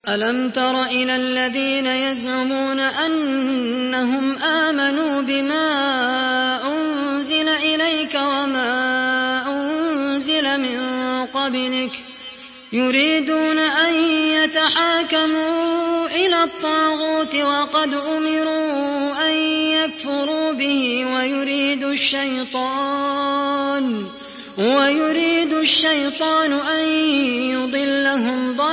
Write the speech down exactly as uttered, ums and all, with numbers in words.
ألم تر إلى الذين يزعمون أنهم آمنوا بما أنزل إليك وما أنزل من قبلك يريدون أن يتحاكموا إلى الطاغوت وقد أمروا أن يكفروا به ويريد الشيطان ويريد الشيطان أن يضلهم ضلالا